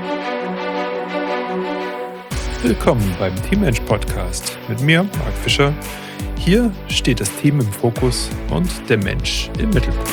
Willkommen beim Teammensch Podcast mit mir, Marc Fischer. Hier steht das Team im Fokus und der Mensch im Mittelpunkt.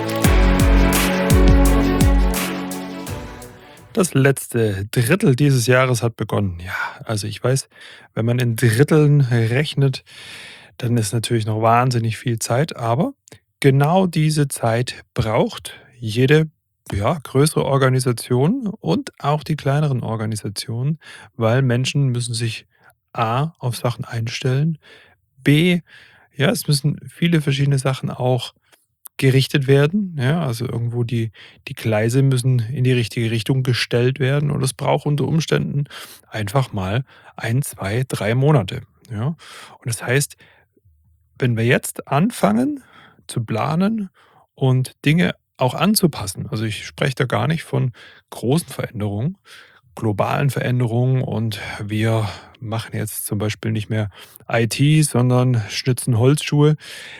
Das letzte Drittel dieses Jahres hat begonnen. Ja, also ich weiß, wenn man in Dritteln rechnet, dann ist natürlich noch wahnsinnig viel Zeit, aber genau diese Zeit braucht jede größere Organisation und auch die kleineren Organisationen, weil Menschen müssen sich A auf Sachen einstellen, B, ja, es müssen viele verschiedene Sachen auch gerichtet werden, ja, also irgendwo die Gleise müssen in die richtige Richtung gestellt werden und es braucht unter Umständen einfach mal 1, 2, 3 Monate, ja? Und das heißt, wenn wir jetzt anfangen zu planen und Dinge auch anzupassen, also ich spreche da gar nicht von großen Veränderungen, globalen Veränderungen und wir machen jetzt zum Beispiel nicht mehr IT, sondern schnitzen Holzschuhe.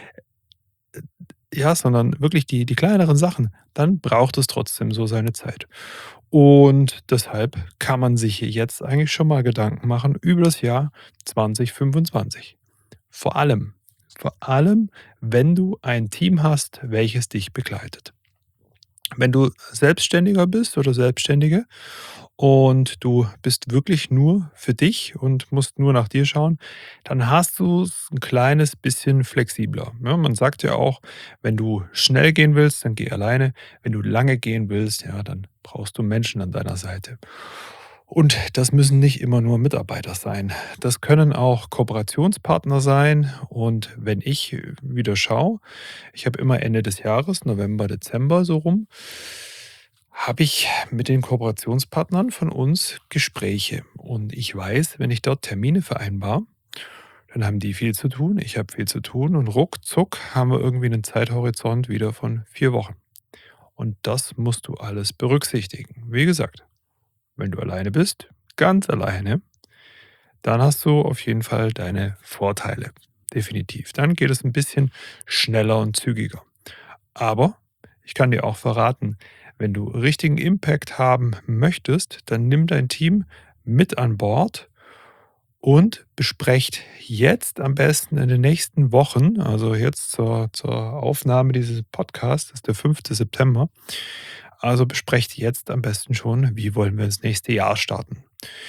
Ja, sondern wirklich die kleineren Sachen, dann braucht es trotzdem so seine Zeit. Und deshalb kann man sich jetzt eigentlich schon mal Gedanken machen über das Jahr 2025. Vor allem, vor allem, wenn du ein Team hast, welches dich begleitet. Wenn du Selbstständiger bist oder Selbstständige und du bist wirklich nur für dich und musst nur nach dir schauen, dann hast du es ein kleines bisschen flexibler, ne? Man sagt ja auch, wenn du schnell gehen willst, dann geh alleine. Wenn du lange gehen willst, ja, dann brauchst du Menschen an deiner Seite. Und das müssen nicht immer nur Mitarbeiter sein. Das können auch Kooperationspartner sein. Und wenn ich wieder schaue, ich habe immer Ende des Jahres, November, Dezember so rum, habe ich mit den Kooperationspartnern von uns Gespräche. Und ich weiß, wenn ich dort Termine vereinbare, dann haben die viel zu tun, ich habe viel zu tun und ruckzuck haben wir irgendwie einen Zeithorizont wieder von 4 Wochen. Und das musst du alles berücksichtigen. Wie gesagt, wenn du alleine bist, ganz alleine, dann hast du auf jeden Fall deine Vorteile. Definitiv. Dann geht es ein bisschen schneller und zügiger. Aber ich kann dir auch verraten, wenn du richtigen Impact haben möchtest, dann nimm dein Team mit an Bord und besprecht jetzt am besten in den nächsten Wochen, also jetzt zur Aufnahme dieses Podcasts, das ist der 5. September, also besprecht jetzt am besten schon, wie wollen wir ins nächste Jahr starten.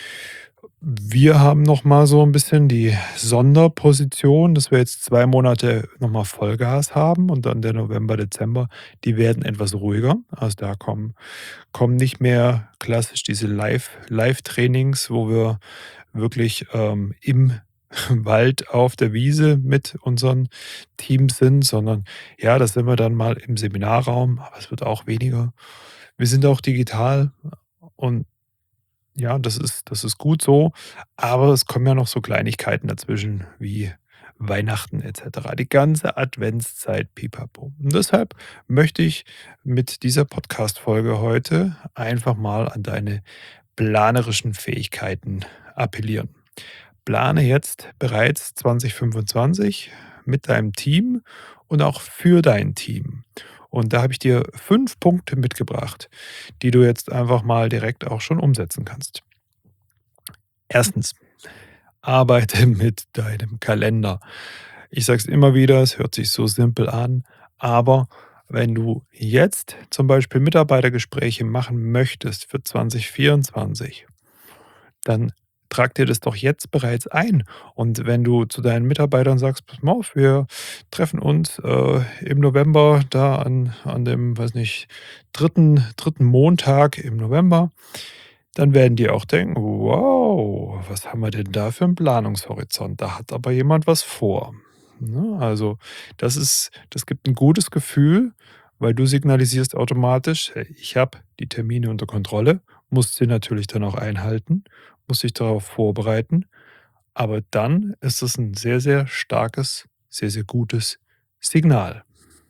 Wir haben noch mal so ein bisschen die Sonderposition, dass wir jetzt 2 Monate noch mal Vollgas haben und dann der November, Dezember, die werden etwas ruhiger. Also, da kommen nicht mehr klassisch diese Live-Trainings, wo wir wirklich, im Wald auf der Wiese mit unseren Teams sind, sondern ja, da sind wir dann mal im Seminarraum, aber es wird auch weniger. Wir sind auch digital und ja, das ist gut so, aber es kommen ja noch so Kleinigkeiten dazwischen wie Weihnachten et cetera. Die ganze Adventszeit, pipapo. Und deshalb möchte ich mit dieser Podcast-Folge heute einfach mal an deine planerischen Fähigkeiten appellieren. Plane jetzt bereits 2025 mit deinem Team und auch für dein Team. Und da habe ich dir 5 Punkte mitgebracht, die du jetzt einfach mal direkt auch schon umsetzen kannst. Erstens, arbeite mit deinem Kalender. Ich sage es immer wieder, es hört sich so simpel an, aber wenn du jetzt zum Beispiel Mitarbeitergespräche machen möchtest für 2024, dann trag dir das doch jetzt bereits ein. Und wenn du zu deinen Mitarbeitern sagst: „Pass mal auf, wir treffen uns, im November da an dem, weiß nicht, dritten Montag im November“, dann werden die auch denken: „Wow, was haben wir denn da für 'n Planungshorizont? Da hat aber jemand was vor“, ne? Also, das gibt ein gutes Gefühl, weil du signalisierst automatisch: „Hey, ich habe die Termine unter Kontrolle“, musst sie natürlich dann auch einhalten, musst dich darauf vorbereiten, aber dann ist es ein sehr, sehr starkes, sehr, sehr gutes Signal.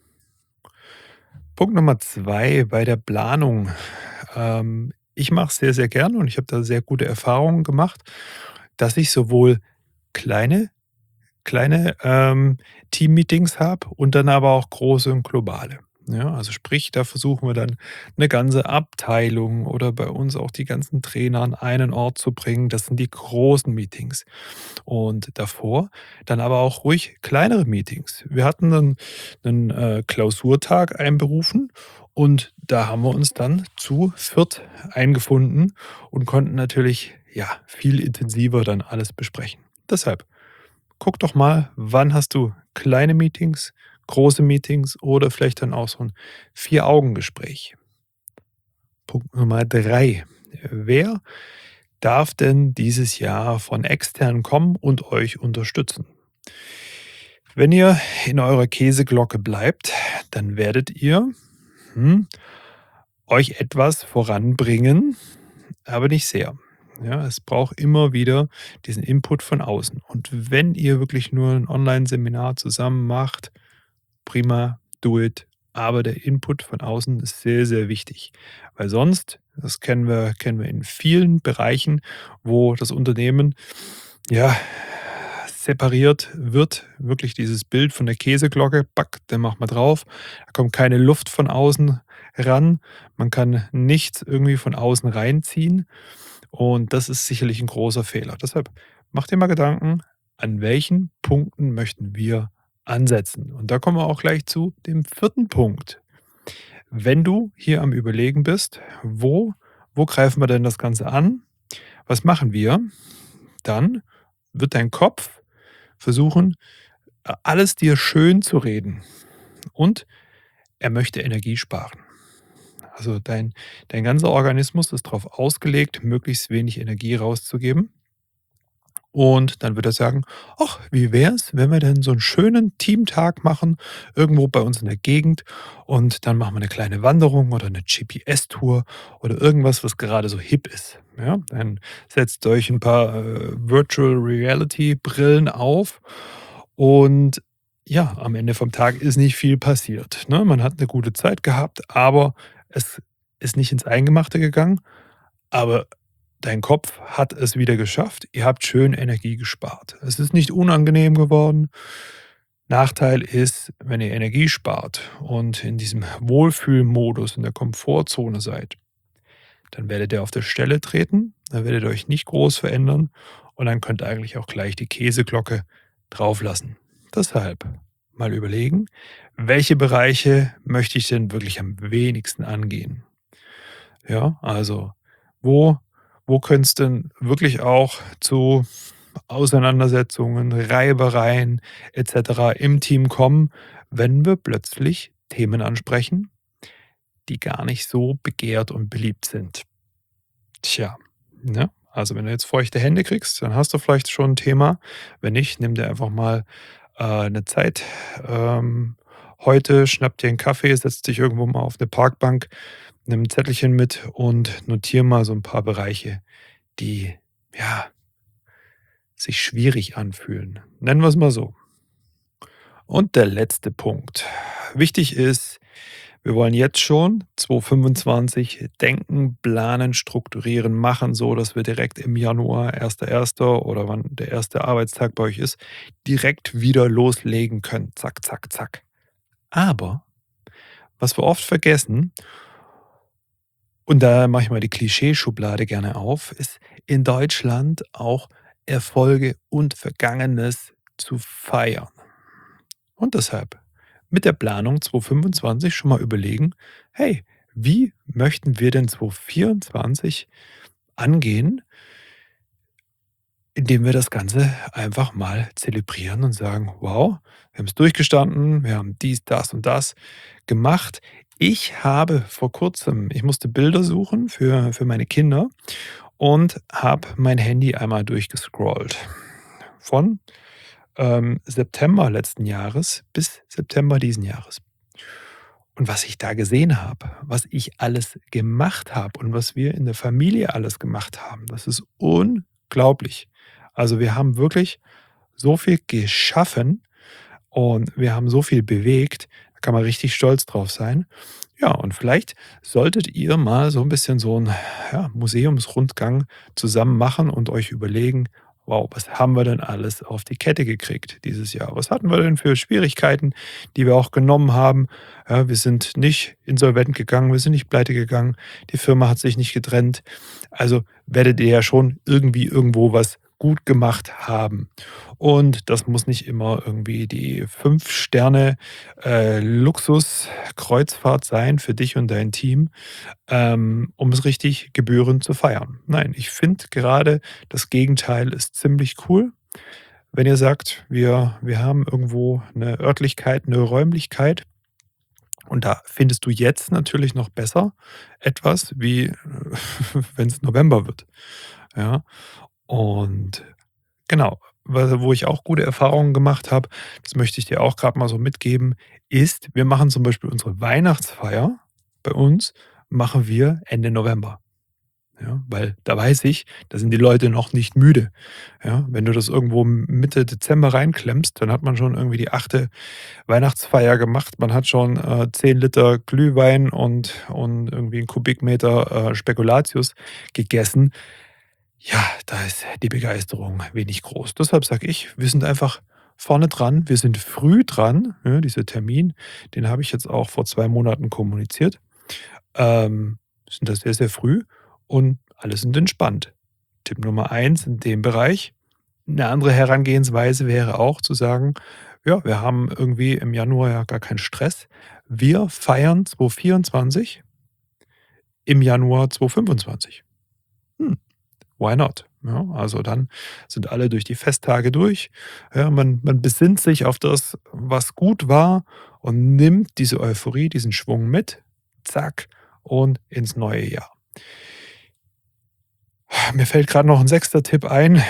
Punkt Nummer 2 bei der Planung. Ich mache es sehr, sehr gerne und ich habe da sehr gute Erfahrungen gemacht, dass ich sowohl kleine kleine Teammeetings habe und dann aber auch große und globale. Ja, also sprich, da versuchen wir dann eine ganze Abteilung oder bei uns auch die ganzen Trainer an einen Ort zu bringen. Das sind die großen Meetings. Und davor dann aber auch ruhig kleinere Meetings. Wir hatten dann 'nen, Klausurtag einberufen und da haben wir uns dann zu viert eingefunden und konnten natürlich, ja, viel intensiver dann alles besprechen. Deshalb, guck doch mal, wann hast du kleine Meetings, große Meetings oder vielleicht dann auch so 'n Vier-Augen-Gespräch. Punkt Nummer 3: Wer darf denn dieses Jahr von extern kommen und euch unterstützen? Wenn ihr in eurer Käseglocke bleibt, dann werdet ihr, hm, euch etwas voranbringen, aber nicht sehr. Ja, es braucht immer wieder diesen Input von außen. Und wenn ihr wirklich nur ein Online-Seminar zusammen macht, prima, do it. Aber der Input von außen ist sehr, sehr wichtig. Weil sonst, das kennen wir in vielen Bereichen, wo das Unternehmen, ja, separiert wird, wirklich dieses Bild von der Käseglocke, back, den macht man drauf. Da kommt keine Luft von außen ran. Man kann nichts irgendwie von außen reinziehen. Und das ist sicherlich ein großer Fehler. Deshalb mach dir mal Gedanken, an welchen Punkten möchten wir ansetzen? Und da kommen wir auch gleich zu dem vierten Punkt. Wenn du hier am Überlegen bist, wo greifen wir denn das Ganze an? Was machen wir? Dann wird dein Kopf versuchen, alles dir schön zu reden und er möchte Energie sparen. Also dein ganzer Organismus ist darauf ausgelegt, möglichst wenig Energie rauszugeben. Und dann wird er sagen: „Ach, wie wär's, wenn wir denn so einen schönen Teamtag machen, irgendwo bei uns in der Gegend und dann machen wir eine kleine Wanderung oder eine GPS-Tour oder irgendwas, was gerade so hip ist." Ja, dann setzt euch ein paar, Virtual Reality Brillen auf und ja, am Ende vom Tag ist nicht viel passiert, ne? Man hat eine gute Zeit gehabt, aber es ist nicht ins Eingemachte gegangen, aber dein Kopf hat es wieder geschafft. Ihr habt schön Energie gespart. Es ist nicht unangenehm geworden. Nachteil ist, wenn ihr Energie spart und in diesem Wohlfühlmodus, in der Komfortzone seid, dann werdet ihr auf der Stelle treten, dann werdet ihr euch nicht groß verändern und dann könnt ihr eigentlich auch gleich die Käseglocke drauflassen. Deshalb mal überlegen, welche Bereiche möchte ich denn wirklich am wenigsten angehen? Ja, also wo könnte es denn wirklich auch zu Auseinandersetzungen, Reibereien et cetera im Team kommen, wenn wir plötzlich Themen ansprechen, die gar nicht so begehrt und beliebt sind? Tja, ne? Also, wenn du jetzt feuchte Hände kriegst, dann hast du vielleicht schon ein Thema. Wenn nicht, nimm dir einfach mal, 'ne Zeit. Heute schnapp dir einen Kaffee, setz dich irgendwo mal auf eine Parkbank, nimm 'n Zettelchen mit und notiere mal so ein paar Bereiche, die, ja, sich schwierig anfühlen. Nennen wir es mal so. Und der letzte Punkt. Wichtig ist, wir wollen jetzt schon 2025 denken, planen, strukturieren, machen, so dass wir direkt im Januar, 1.1. oder wann der erste Arbeitstag bei euch ist, direkt wieder loslegen können. Zack, zack, zack. Aber was wir oft vergessen, und da mache ich mal die Klischeeschublade gerne auf, ist in Deutschland auch Erfolge und Vergangenes zu feiern. Und deshalb mit der Planung 2025 schon mal überlegen: „Hey, wie möchten wir denn 2024 angehen, indem wir das Ganze einfach mal zelebrieren und sagen: ‚Wow, wir haben es durchgestanden, wir haben dies, das und das gemacht.'" Ich habe vor Kurzem, ich musste Bilder suchen für meine Kinder und habe mein Handy einmal durchgescrollt. Von, September letzten Jahres bis September diesen Jahres. Und was ich da gesehen habe, was ich alles gemacht habe und was wir in der Familie alles gemacht haben, das ist unglaublich. Also, wir haben wirklich so viel geschaffen und wir haben so viel bewegt, da kann man richtig stolz drauf sein. Ja, und vielleicht solltet ihr mal so ein bisschen so 'n, ja, Museumsrundgang zusammen machen und euch überlegen: wow, was haben wir denn alles auf die Kette gekriegt dieses Jahr? Was hatten wir denn für Schwierigkeiten, die wir auch genommen haben? Ja, wir sind nicht insolvent gegangen, wir sind nicht pleite gegangen, die Firma hat sich nicht getrennt. Also werdet ihr ja schon irgendwie irgendwo was gut gemacht haben. Und das muss nicht immer irgendwie die 5 Sterne Luxus-Kreuzfahrt sein für dich und dein Team, um es richtig gebührend zu feiern. Nein, ich finde gerade das Gegenteil ist ziemlich cool. Wenn ihr sagt, wir haben irgendwo eine Örtlichkeit, eine Räumlichkeit und da findest du jetzt natürlich noch besser etwas, wie wenn es November wird, ja? Und genau, wo ich auch gute Erfahrungen gemacht habe, das möchte ich dir auch gerade mal so mitgeben, ist, wir machen zum Beispiel unsere Weihnachtsfeier bei uns machen wir Ende November. Ja, weil da weiß ich, da sind die Leute noch nicht müde. Ja, wenn du das irgendwo Mitte Dezember reinklemmst, dann hat man schon irgendwie die 8. Weihnachtsfeier gemacht. Man hat schon 10 Liter Glühwein und irgendwie 'n Kubikmeter Spekulatius gegessen. Ja, da ist die Begeisterung wenig groß. Deshalb sage ich, wir sind einfach vorne dran. Wir sind früh dran. Ja, dieser Termin, den habe ich jetzt auch vor 2 Monaten kommuniziert. Sind da sehr, sehr früh und alle sind entspannt. Tipp Nummer eins in dem Bereich. Eine andere Herangehensweise wäre auch zu sagen: „Ja, wir haben irgendwie im Januar ja gar keinen Stress. Wir feiern 2024 im Januar 2025." Hm, why not? Ja, also dann sind alle durch die Festtage durch. Ja, man besinnt sich auf das, was gut war und nimmt diese Euphorie, diesen Schwung mit, zack, und ins neue Jahr. Mir fällt gerade noch ein sechster Tipp ein,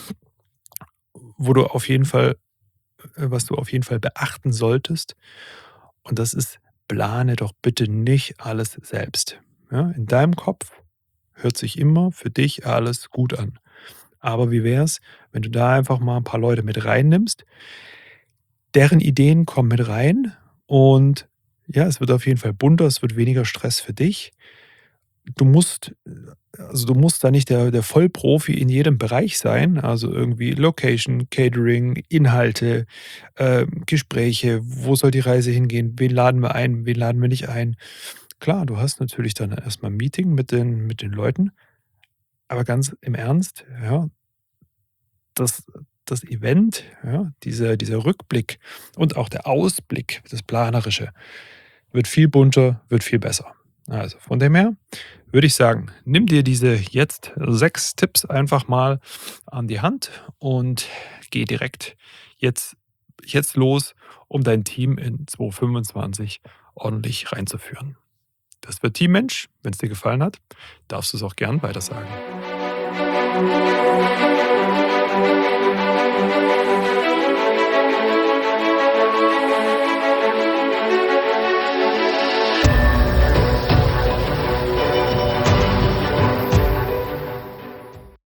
wo du auf jeden Fall was du auf jeden Fall beachten solltest. Und das ist: Plane doch bitte nicht alles selbst. Ja, in deinem Kopf hört sich immer für dich alles gut an. Aber wie wär's, wenn du da einfach mal ein paar Leute mit reinnimmst? Deren Ideen kommen mit rein und ja, es wird auf jeden Fall bunter, es wird weniger Stress für dich. Du musst du musst da nicht der Vollprofi in jedem Bereich sein, also irgendwie Location, Catering, Inhalte, Gespräche, wo soll die Reise hingehen, wen laden wir ein, wen laden wir nicht ein. Klar, du hast natürlich dann erst mal 'n Meeting mit den Leuten, aber ganz im Ernst, ja, das das Event, ja, dieser Rückblick und auch der Ausblick, das Planerische, wird viel bunter, wird viel besser. Also, von dem her würde ich sagen, nimm dir diese jetzt 6 Tipps einfach mal an die Hand und geh direkt jetzt jetzt los, um dein Team in 2025 ordentlich reinzuführen. Das wird Teammensch. Wenn es dir gefallen hat, darfst du es auch gern weitersagen.